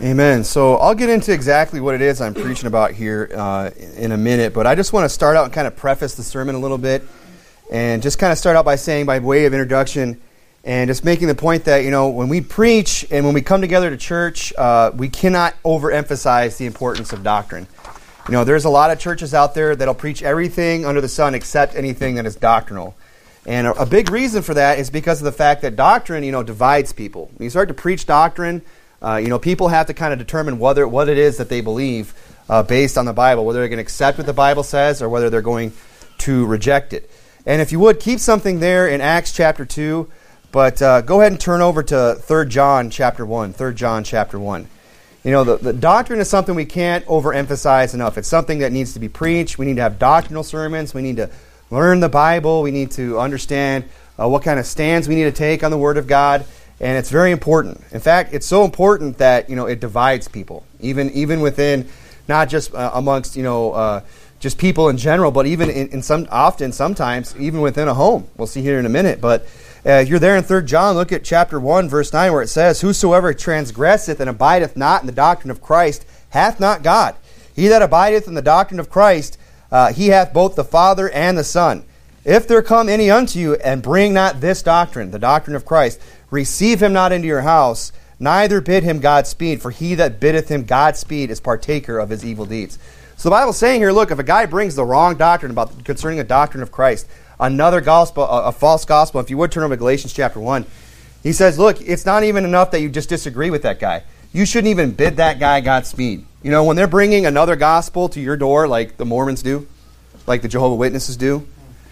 Amen. So I'll get into exactly what it is I'm preaching about here in a minute, but I just want to start out and kind of preface the sermon a little bit and just kind of start out by saying, by way of introduction, and just making the point that, when we preach and when we come together to church, we cannot overemphasize the importance of doctrine. There's a lot of churches out there that'll preach everything under the sun except anything that is doctrinal. And a big reason for that is because of the fact that doctrine, divides people. When you start to preach doctrine, people have to kind of determine what it is that they believe based on the Bible, whether they're going to accept what the Bible says or whether they're going to reject it. And if you would, keep something there in Acts chapter 2, but go ahead and turn over to 3 John chapter 1. 3 John chapter 1. The doctrine is something we can't overemphasize enough. It's something that needs to be preached. We need to have doctrinal sermons. We need to learn the Bible. We need to understand what kind of stands we need to take on the Word of God. And it's very important. In fact, it's so important that it divides people, even within, not just amongst just people in general, but even sometimes even within a home. We'll see here in a minute. But you're there in 3 John. Look at chapter 1, verse 9, where it says, "Whosoever transgresseth and abideth not in the doctrine of Christ hath not God. He that abideth in the doctrine of Christ, he hath both the Father and the Son. If there come any unto you and bring not this doctrine, the doctrine of Christ, receive him not into your house, neither bid him Godspeed, for he that biddeth him Godspeed is partaker of his evil deeds." So the Bible's saying here, look, if a guy brings the wrong doctrine concerning the doctrine of Christ, another gospel, a false gospel, if you would turn over to Galatians chapter 1, he says, look, it's not even enough that you just disagree with that guy. You shouldn't even bid that guy Godspeed. When they're bringing another gospel to your door, like the Mormons do, like the Jehovah's Witnesses do,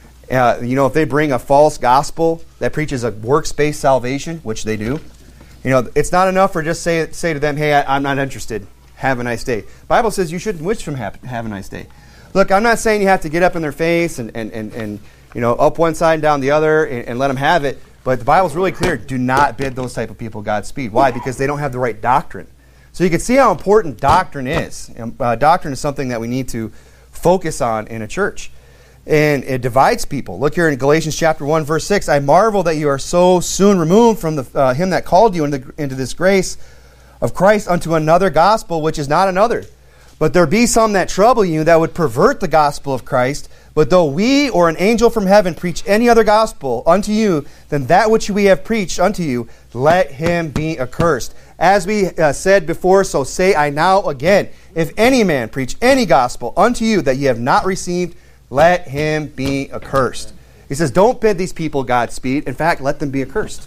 if they bring a false gospel that preaches a works-based salvation, which they do, it's not enough for just say to them, hey, I'm not interested. Have a nice day. The Bible says you shouldn't wish them have a nice day. Look, I'm not saying you have to get up in their face and up one side and down the other and let them have it, but the Bible's really clear. Do not bid those type of people Godspeed. Why? Because they don't have the right doctrine. So you can see how important doctrine is. Doctrine is something that we need to focus on in a church. And it divides people. Look here in Galatians chapter 1, verse 6. "I marvel that you are so soon removed from him that called you into this grace of Christ unto another gospel, which is not another. But there be some that trouble you that would pervert the gospel of Christ. But though we or an angel from heaven preach any other gospel unto you than that which we have preached unto you, let him be accursed. As we said before, so say I now again. If any man preach any gospel unto you that ye have not received, let him be accursed." He says, don't bid these people Godspeed. In fact, let them be accursed.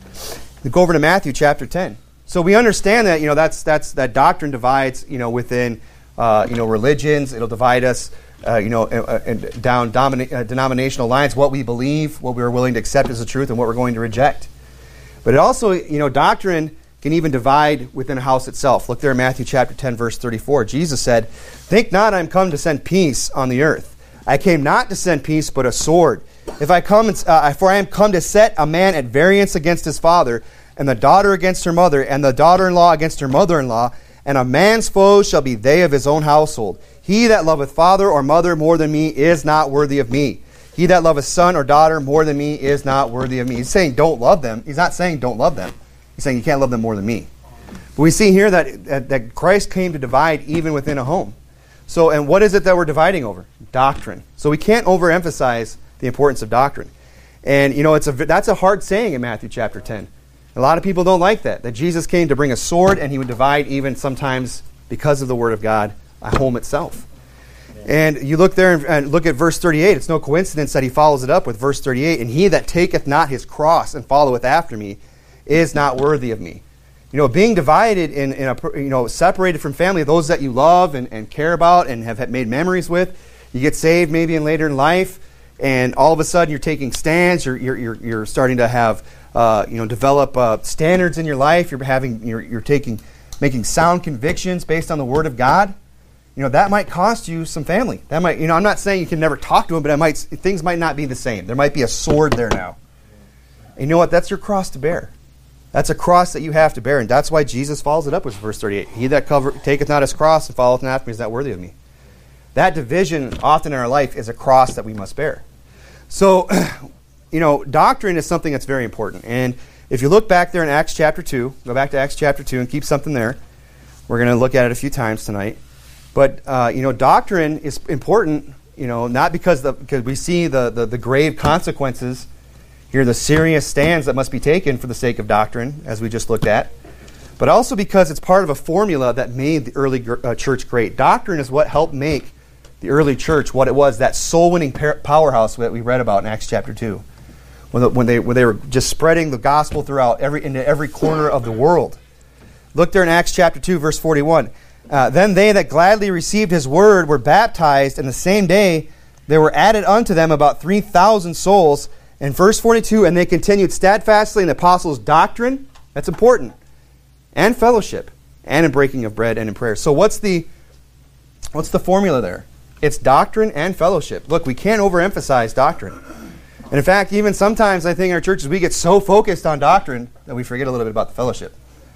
We go over to Matthew chapter 10. So we understand that that doctrine divides within religions. It'll divide us down denominational lines, what we believe, what we're willing to accept as the truth, and what we're going to reject. But it also, doctrine can even divide within a house itself. Look there in Matthew chapter 10, verse 34. Jesus said, "Think not I am come to send peace on the earth. I came not to send peace, but a sword. For I am come to set a man at variance against his father, and the daughter against her mother, and the daughter-in-law against her mother-in-law, and a man's foes shall be they of his own household. He that loveth father or mother more than me is not worthy of me. He that loveth son or daughter more than me is not worthy of me." He's saying don't love them. He's not saying don't love them. He's saying you can't love them more than me. But we see here that Christ came to divide even within a home. So, and what is it that we're dividing over? Doctrine. So we can't overemphasize the importance of doctrine. And, that's a hard saying in Matthew chapter 10. A lot of people don't like that Jesus came to bring a sword and he would divide even sometimes, because of the Word of God, a home itself. And you look there and look at verse 38. It's no coincidence that he follows it up with verse 38. "And he that taketh not his cross and followeth after me is not worthy of me." Being divided separated from family, those that you love and care about and have made memories with, you get saved maybe in later in life, and all of a sudden you're taking stands. You're starting to have develop standards in your life. You're making sound convictions based on the Word of God. That might cost you some family. That might, I'm not saying you can never talk to them, but things might not be the same. There might be a sword there now. And you know what? That's your cross to bear. That's a cross that you have to bear, and that's why Jesus follows it up with verse 38. "He that taketh not his cross and followeth not after me is not worthy of me." That division often in our life is a cross that we must bear. So, doctrine is something that's very important. And if you look back there in Acts chapter 2, go back to Acts chapter 2 and keep something there. We're going to look at it a few times tonight. But, doctrine is important, not because we see the grave consequences here, the serious stands that must be taken for the sake of doctrine, as we just looked at, but also because it's part of a formula that made the early church great. Doctrine is what helped make the early church what it was, that soul-winning powerhouse that we read about in Acts chapter 2, when they were just spreading the gospel throughout into every corner of the world. Look there in Acts chapter 2, verse 41. Then they that gladly received his word were baptized, and the same day there were added unto them about 3,000 souls. And verse 42, and they continued steadfastly in the apostles' doctrine, that's important, and fellowship, and in breaking of bread and in prayer. So what's the formula there? It's doctrine and fellowship. Look, we can't overemphasize doctrine. And in fact, even sometimes I think in our churches we get so focused on doctrine that we forget a little bit about the fellowship.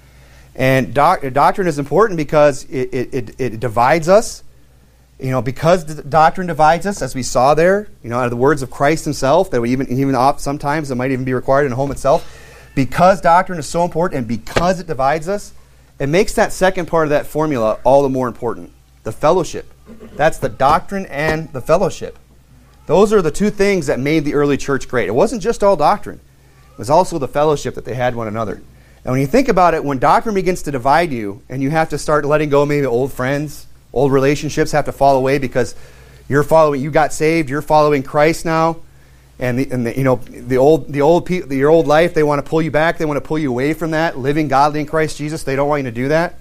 And doctrine is important because it divides us. Because the doctrine divides us, as we saw there, out of the words of Christ himself, that we even sometimes it might even be required in the home itself. Because doctrine is so important and because it divides us, it makes that second part of that formula all the more important. The fellowship. That's the doctrine and the fellowship. Those are the two things that made the early church great. It wasn't just all doctrine. It was also the fellowship that they had one another. And when you think about it, when doctrine begins to divide you and you have to start letting go maybe old friends, old relationships have to fall away because you got saved, you're following Christ now, and your old life, they want to pull you back, they want to pull you away from that, living godly in Christ Jesus, they don't want you to do that.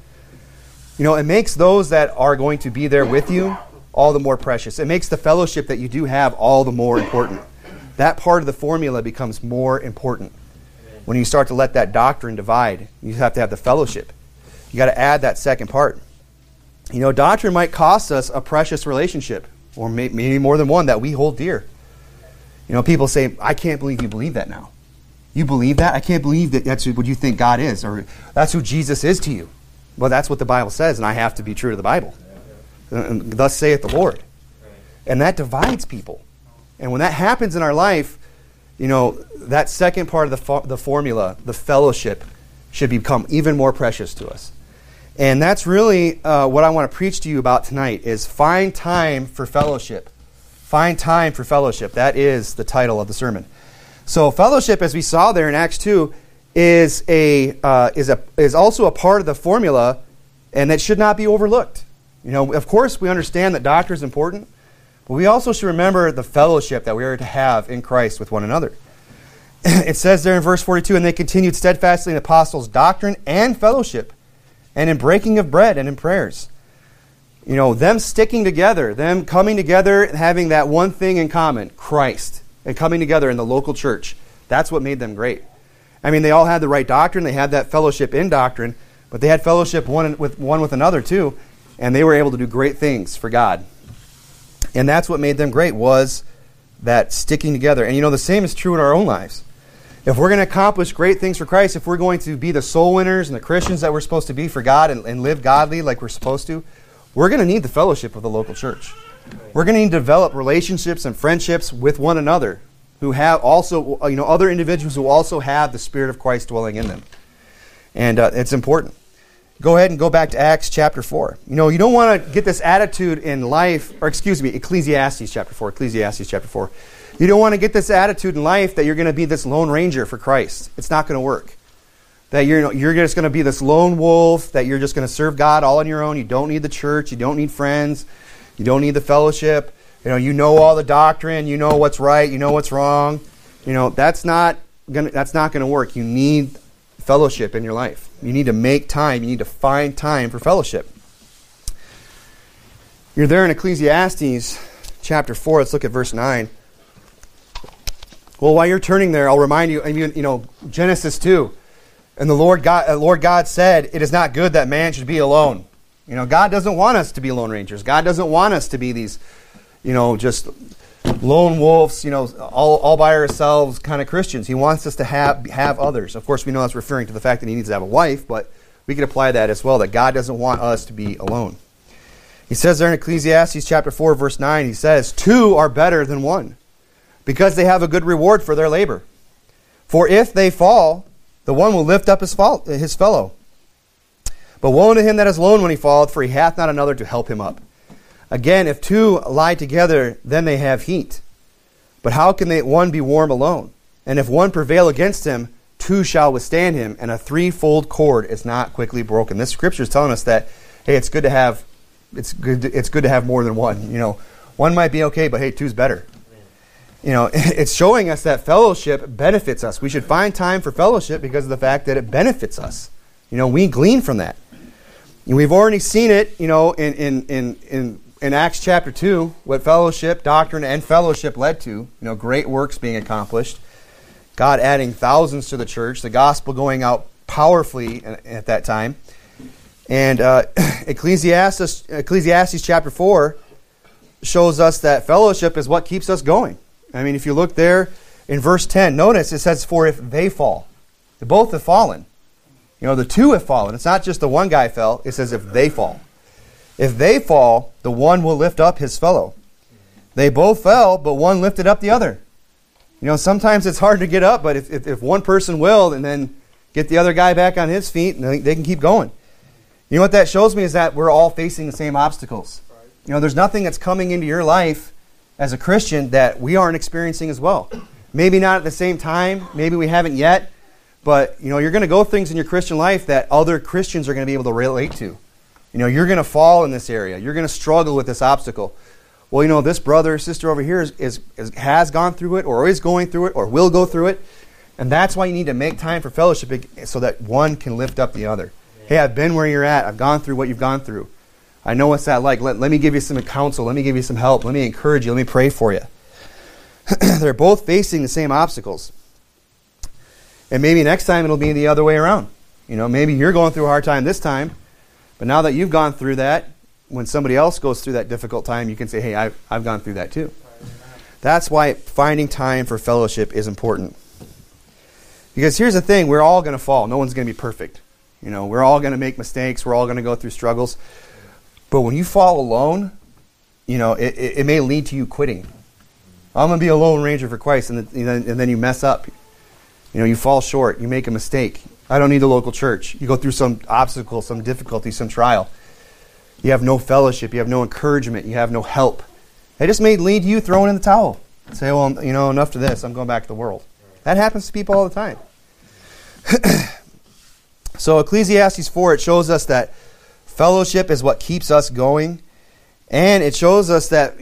It makes those that are going to be there with you all the more precious. It makes the fellowship that you do have all the more important. That part of the formula becomes more important. When you start to let that doctrine divide, you have to have the fellowship. You got to add that second part. Doctrine might cost us a precious relationship, or maybe more than one that we hold dear. People say, I can't believe you believe that now. You believe that? I can't believe that that's what you think God is, or that's who Jesus is to you. Well, that's what the Bible says, and I have to be true to the Bible. And thus saith the Lord. And that divides people. And when that happens in our life, that second part of the formula, the fellowship, should become even more precious to us. And that's really what I want to preach to you about tonight, is find time for fellowship. Find time for fellowship. That is the title of the sermon. So fellowship, as we saw there in Acts 2, is also a part of the formula, and that should not be overlooked. Of course, we understand that doctrine is important, but we also should remember the fellowship that we are to have in Christ with one another. It says there in verse 42, and they continued steadfastly in the apostles' doctrine and fellowship, and in breaking of bread and in prayers. Them sticking together, them coming together, having that one thing in common, Christ, and coming together in the local church. That's what made them great. They all had the right doctrine, they had that fellowship in doctrine, but they had fellowship one with another too, and they were able to do great things for God. And that's what made them great, was that sticking together. And the same is true in our own lives. If we're going to accomplish great things for Christ, if we're going to be the soul winners and the Christians that we're supposed to be for God and live godly like we're supposed to, we're going to need the fellowship of the local church. We're going to need to develop relationships and friendships with one another who have also, other individuals who also have the Spirit of Christ dwelling in them. And it's important. Go ahead and go back to Acts chapter 4. You don't want to get this attitude in life, Ecclesiastes chapter 4. You don't want to get this attitude in life that you're going to be this lone ranger for Christ. It's not going to work. That you're just going to be this lone wolf, that you're just going to serve God all on your own. You don't need the church. You don't need friends. You don't need the fellowship. You know all the doctrine. You know what's right. You know what's wrong. That's not going to work. You need fellowship in your life. You need to make time. You need to find time for fellowship. You're there in Ecclesiastes chapter 4. Let's look at verse 9. Well, while you're turning there, I'll remind you, Genesis 2. And the Lord God said, it is not good that man should be alone. God doesn't want us to be lone rangers. God doesn't want us to be these, just lone wolves, all by ourselves kind of Christians. He wants us to have others. Of course, we know that's referring to the fact that he needs to have a wife, but we can apply that as well, that God doesn't want us to be alone. He says there in Ecclesiastes chapter 4, verse 9, he says, 2 are better than 1, because they have a good reward for their labor. For if they fall, the one will lift up his fellow. But woe unto him that is alone when he falleth, for he hath not another to help him up. Again, if two lie together, then they have heat. But how can one be warm alone? And if one prevail against him, two shall withstand him, and a threefold cord is not quickly broken. This scripture is telling us that, hey, it's good to have more than one. One might be okay, but hey, two's better. It's showing us that fellowship benefits us. We should find time for fellowship because of the fact that it benefits us. We glean from that. And we've already seen it, in Acts chapter 2, what fellowship, doctrine, and fellowship led to. Great works being accomplished. God adding thousands to the church. The gospel going out powerfully at that time. And Ecclesiastes chapter 4 shows us that fellowship is what keeps us going. If you look there in verse 10, notice it says, for if they fall. They both have fallen. The two have fallen. It's not just the one guy fell. It says if they fall. If they fall, the one will lift up his fellow. They both fell, but one lifted up the other. Sometimes it's hard to get up, but if one person will, and then get the other guy back on his feet, and they can keep going. What that shows me is that we're all facing the same obstacles. There's nothing that's coming into your life as a Christian that we aren't experiencing as well. Maybe not at the same time. Maybe we haven't yet. But, you're going to go things in your Christian life that other Christians are going to be able to relate to. You're going to fall in this area. You're going to struggle with this obstacle. Well, this brother or sister over here has gone through it, or is going through it, or will go through it. And that's why you need to make time for fellowship so that one can lift up the other. Hey, I've been where you're at. I've gone through what you've gone through. I know what's that like. Let me give you some counsel. Let me give you some help. Let me encourage you. Let me pray for you. They're both facing the same obstacles. And maybe next time it'll be the other way around. Maybe you're going through a hard time this time, but now that you've gone through that, when somebody else goes through that difficult time, you can say, hey, I've gone through that too. That's why finding time for fellowship is important. Because here's the thing, we're all going to fall. No one's going to be perfect. We're all going to make mistakes. We're all going to go through struggles. But when you fall alone, it may lead to you quitting. I'm going to be a lone ranger for Christ, and then you mess up. You fall short. You make a mistake. I don't need the local church. You go through some obstacle, some difficulty, some trial. You have no fellowship. You have no encouragement. You have no help. It just may lead to you throwing in the towel. Say, well, enough to this. I'm going back to the world. That happens to people all the time. So Ecclesiastes 4, it shows us that fellowship is what keeps us going. And it shows us that,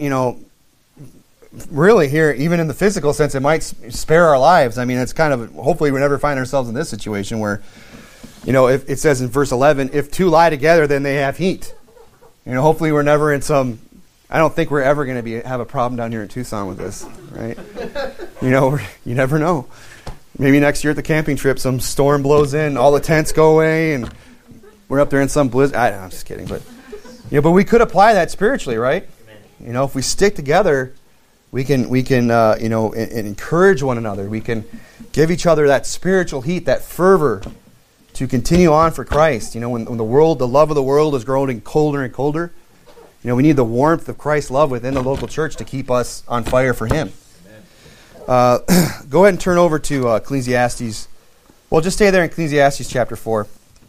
really here, even in the physical sense, it might spare our lives. It's kind of, hopefully we never find ourselves in this situation where, if it says in verse 11, if two lie together, then they have heat. Hopefully we're never in some, I don't think we're ever going to have a problem down here in Tucson with this, right? You never know. Maybe next year at the camping trip, some storm blows in, all the tents go away, and we're up there in some blizzard. I'm just kidding, but we could apply that spiritually, right? If we stick together, we can encourage one another. We can give each other that spiritual heat, that fervor to continue on for Christ. When the love of the world is growing colder and colder, we need the warmth of Christ's love within the local church to keep us on fire for Him. Go ahead and turn over to Ecclesiastes. Well, just stay there in Ecclesiastes chapter 4.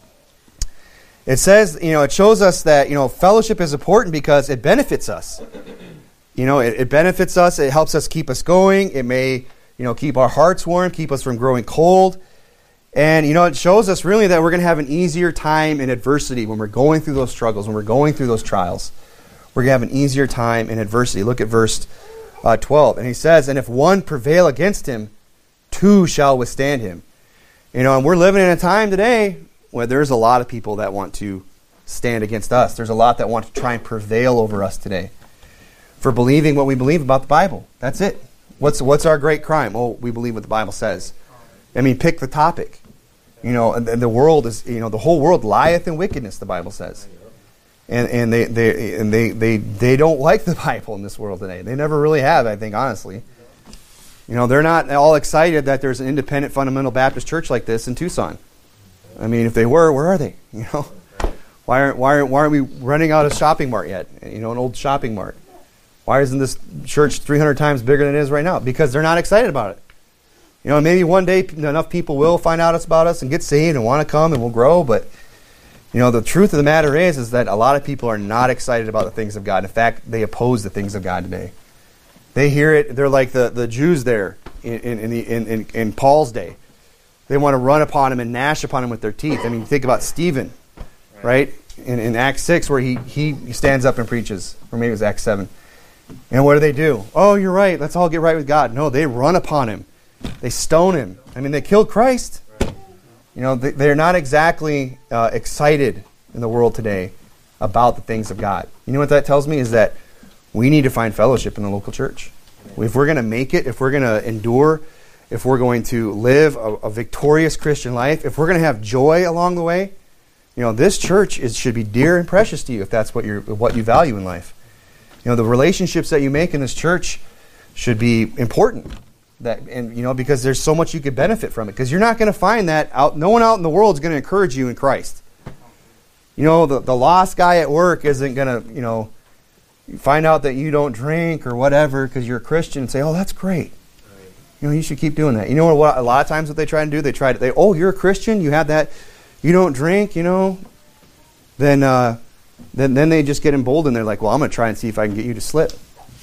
It says, it shows us that, fellowship is important because it benefits us. It benefits us. It helps us keep us going. It may, keep our hearts warm, keep us from growing cold. And, it shows us really that we're going to have an easier time in adversity when we're going through those struggles, when we're going through those trials. We're going to have an easier time in adversity. Look at verse 12. And he says, and if one prevail against him, two shall withstand him. And we're living in a time today where there's a lot of people that want to stand against us. There's a lot that want to try and prevail over us today for believing what we believe about the Bible. That's it. What's our great crime? Oh, we believe what the Bible says. Pick the topic. And the world is, the whole world lieth in wickedness, the Bible says. And they don't like the Bible in this world today. They never really have, I think, honestly. They're not all excited that there's an independent fundamental Baptist church like this in Tucson. If they were, where are they? Why aren't we running out of shopping mart yet? An old shopping mart. Why isn't this church 300 times bigger than it is right now? Because they're not excited about it. Maybe one day enough people will find out about us and get saved and want to come and we'll grow, but The truth of the matter is that a lot of people are not excited about the things of God. In fact, they oppose the things of God today. They hear it. They're like the Jews there in Paul's day. They want to run upon him and gnash upon him with their teeth. I mean, think about Stephen, right? In Acts 6, where he stands up and preaches, or maybe it was Acts 7. And what do? Oh, you're right. Let's all get right with God. No, they run upon him. They stone him. I mean, they killed Christ. They're not exactly excited in the world today about the things of God. You know what that tells me is that we need to find fellowship in the local church. If we're going to make it, if we're going to endure, if we're going to live a victorious Christian life, if we're going to have joy along the way, this church should be dear and precious to you if that's what you value in life. The relationships that you make in this church should be important. Because there's so much you could benefit from it. Because you're not going to find that out. No one out in the world is going to encourage you in Christ. The lost guy at work isn't going to, find out that you don't drink or whatever because you're a Christian and say, oh, that's great. You should keep doing that. What a lot of times what they try to do, oh, you're a Christian, you have that, you don't drink, then they just get emboldened. They're like, well, I'm going to try and see if I can get you to slip.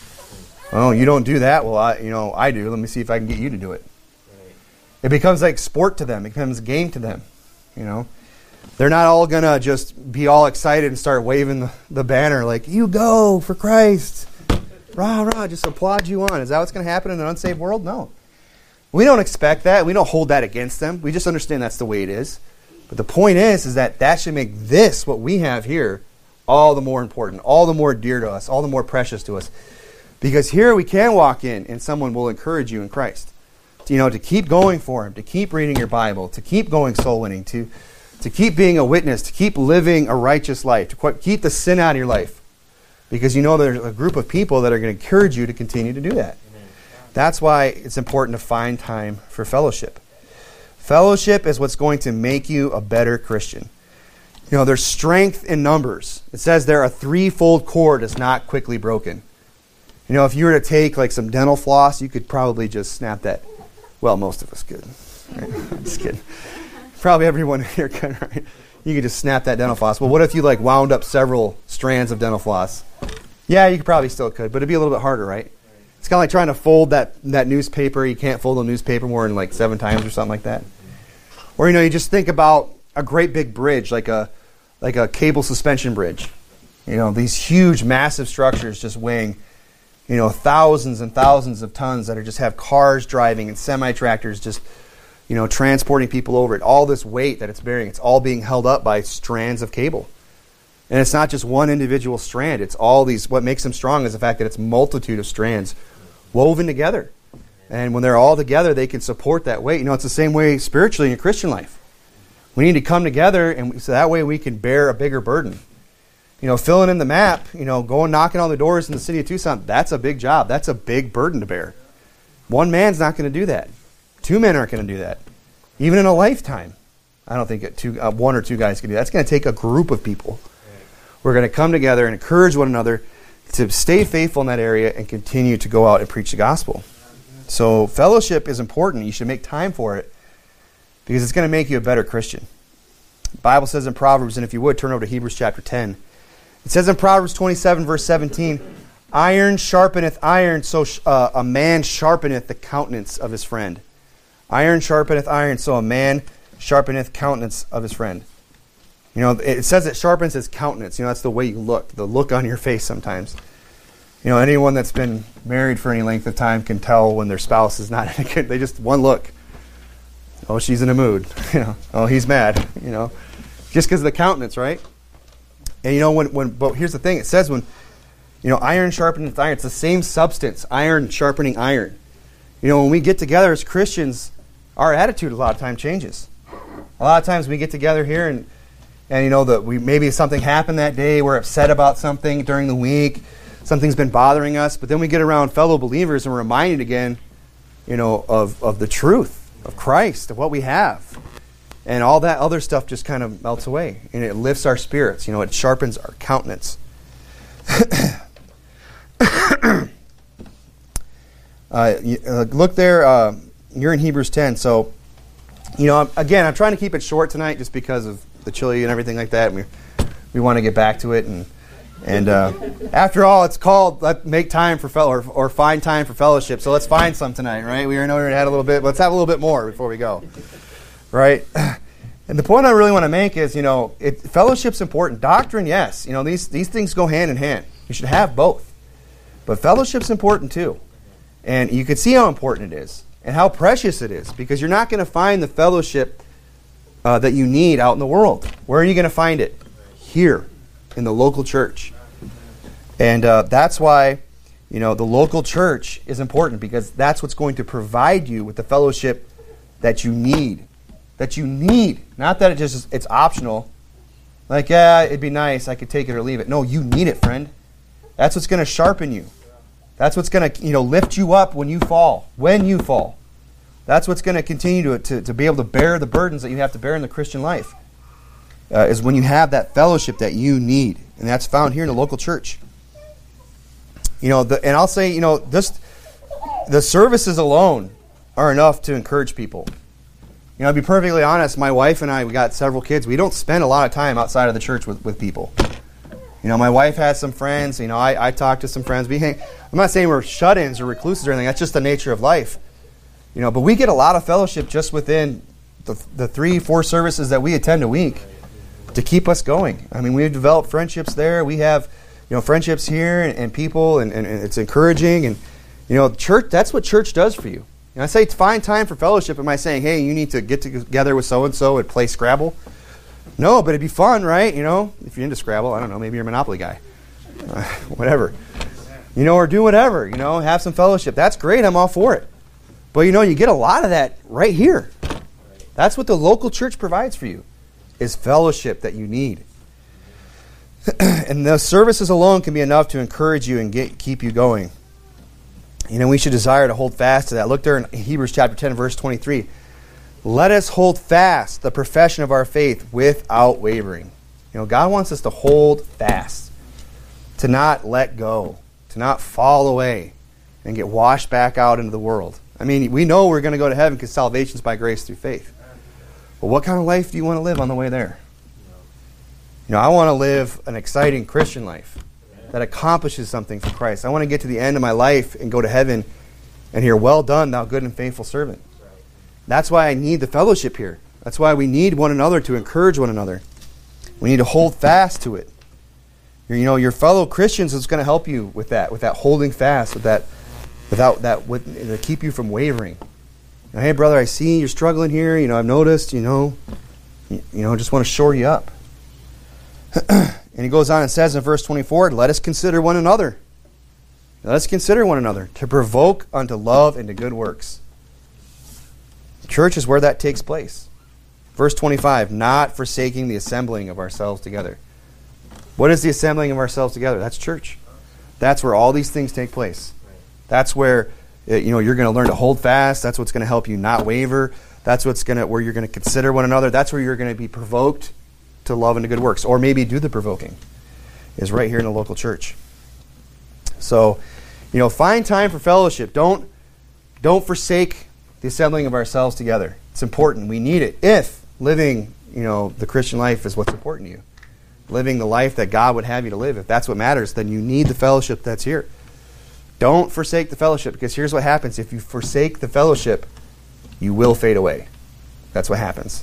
Oh, you don't do that? Well, I do. Let me see if I can get you to do it. Right. It becomes like sport to them. It becomes a game to them. They're not all going to just be all excited and start waving the banner like, you go for Christ. Rah, rah, just applaud you on. Is that what's going to happen in an unsaved world? No. We don't expect that. We don't hold that against them. We just understand that's the way it is. But the point is that should make this, what we have here, all the more important, all the more dear to us, all the more precious to us. Because here we can walk in and someone will encourage you in Christ. To keep going for Him, to keep reading your Bible, to keep going soul winning, to keep being a witness, to keep living a righteous life, to keep the sin out of your life. Because there's a group of people that are going to encourage you to continue to do that. Amen. That's why it's important to find time for fellowship. Fellowship is what's going to make you a better Christian. There's strength in numbers. It says there a threefold cord is not quickly broken. If you were to take like some dental floss, you could probably just snap that. Well, most of us could. Right? Just kidding. Probably everyone here could, right? You could just snap that dental floss. But what if you wound up several strands of dental floss? Yeah, you probably still could, but it'd be a little bit harder, right? It's kind of like trying to fold that newspaper. You can't fold a newspaper more than 7 times or something like that. Or you just think about a great big bridge, like a cable suspension bridge. These huge, massive structures just weighing thousands and thousands of tons that just have cars driving and semi-tractors just, transporting people over it. All this weight that it's bearing, it's all being held up by strands of cable. And it's not just one individual strand. It's all these, what makes them strong is the fact that it's a multitude of strands woven together. And when they're all together, they can support that weight. It's the same way spiritually in your Christian life. We need to come together, and so that way we can bear a bigger burden. Filling in the map, going knocking on the doors in the city of Tucson, that's a big job. That's a big burden to bear. One man's not going to do that. 2 men aren't going to do that. Even in a lifetime, I don't think 1 or 2 guys can do that. That's going to take a group of people. We're going to come together and encourage one another to stay faithful in that area and continue to go out and preach the gospel. So fellowship is important. You should make time for it because it's going to make you a better Christian. The Bible says in Proverbs, and if you would, turn over to Hebrews chapter 10. It says in Proverbs 27, verse 17, iron sharpeneth iron, so a man sharpeneth the countenance of his friend. Iron sharpeneth iron, so a man sharpeneth countenance of his friend. It says it sharpens his countenance. That's the way you look, the look on your face sometimes. Anyone that's been married for any length of time can tell when their spouse is not in a good, they just one look. Oh, she's in a mood. Oh, he's mad. Just because of the countenance, right? And but here's the thing. It says when, iron sharpeneth iron, it's the same substance, iron sharpening iron. When we get together as Christians, our attitude a lot of times changes. A lot of times we get together here and that maybe something happened that day, we're upset about something during the week, something's been bothering us, but then we get around fellow believers and we're reminded again, of the truth of Christ, of what we have. And all that other stuff just kind of melts away. And it lifts our spirits. It sharpens our countenance. Look there. You're in Hebrews 10. So, again, I'm trying to keep it short tonight just because of the chili and everything like that. And we want to get back to it. And after all, it's called make time for or find time for fellowship. So let's find some tonight, right? We already know we had a little bit. Let's have a little bit more before we go, right? And the point I really want to make is, fellowship's important. Doctrine, yes. These things go hand in hand. You should have both. But fellowship's important too. And you can see how important it is and how precious it is, because you're not going to find the fellowship that you need out in the world. Where are you going to find it? Here, in the local church. And that's why, the local church is important, because that's what's going to provide you with the fellowship that you need. That you need. Not that it's optional. Like, yeah, it'd be nice, I could take it or leave it. No, you need it, friend. That's what's going to sharpen you. That's what's going to, lift you up when you fall. When you fall. That's what's going to continue to be able to bear the burdens that you have to bear in the Christian life. Is when you have that fellowship that you need. And that's found here in the local church. And I'll say, just the services alone are enough to encourage people. To be perfectly honest, my wife and I, we got several kids. We don't spend a lot of time outside of the church with people. My wife has some friends. I talk to some friends. We hang. I'm not saying we're shut-ins or recluses or anything. That's just the nature of life. But we get a lot of fellowship just within the 3-4 services that we attend a week to keep us going. We've developed friendships there. We have, friendships here and people, and it's encouraging. And, church, that's what church does for you. I say it's find time for fellowship. Am I saying, hey, you need to get together with so-and-so and play Scrabble? No, but it'd be fun, right? If you're into Scrabble, I don't know, maybe you're a Monopoly guy. Whatever. Or do whatever, have some fellowship. That's great, I'm all for it. But, you get a lot of that right here. That's what the local church provides for you, is fellowship that you need. And the services alone can be enough to encourage you and keep you going. We should desire to hold fast to that. Look there in Hebrews chapter 10, verse 23. Let us hold fast the profession of our faith without wavering. God wants us to hold fast, to not let go, to not fall away and get washed back out into the world. We know we're going to go to heaven because salvation is by grace through faith. But what kind of life do you want to live on the way there? I want to live an exciting Christian life that accomplishes something for Christ. I want to get to the end of my life and go to heaven and hear, well done, thou good and faithful servant. That's why I need the fellowship here. That's why we need one another to encourage one another. We need to hold fast to it. Your fellow Christians is going to help you with that holding fast, to keep you from wavering. Hey, brother, I see you're struggling here. I've noticed. Just want to shore you up. And he goes on and says in verse 24, let us consider one another. Let us consider one another to provoke unto love and to good works. The church is where that takes place. Verse 25, not forsaking the assembling of ourselves together. What is the assembling of ourselves together? That's church. That's where all these things take place. That's where you're going to learn to hold fast. That's what's going to help you not waver. That's where you're going to consider one another. That's where you're going to be provoked to love and to good works, or maybe do the provoking, is right here in the local church. So, find time for fellowship. Don't forsake the assembling of ourselves together. It's important. We need it. If living, the Christian life is what's important to you, living the life that God would have you to live, if that's what matters, then you need the fellowship that's here. Don't forsake the fellowship, because here's what happens. If you forsake the fellowship, you will fade away. That's what happens.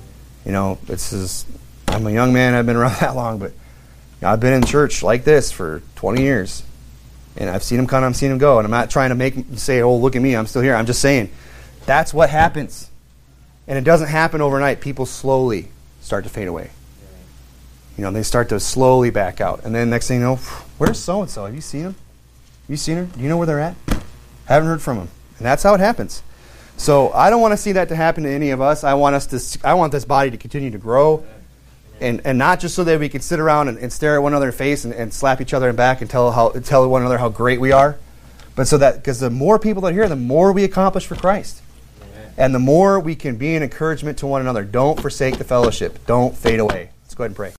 I'm a young man, I've been around that long, but I've been in church like this for 20 years. And I've seen him come, I've seen him go. And I'm not trying to say, oh, look at me, I'm still here. I'm just saying, that's what happens. And it doesn't happen overnight. People slowly start to fade away. They start to slowly back out. And then next thing you know, where's so-and-so? Have you seen him? Have you seen her? Do you know where they're at? Haven't heard from them. And that's how it happens. So I don't want to see that to happen to any of us. I want this body to continue to grow. And not just so that we can sit around and stare at one another's face and slap each other in the back and tell one another how great we are, but so that, because the more people that are here, the more we accomplish for Christ. Amen. And the more we can be an encouragement to one another. Don't forsake the fellowship. Don't fade away. Let's go ahead and pray.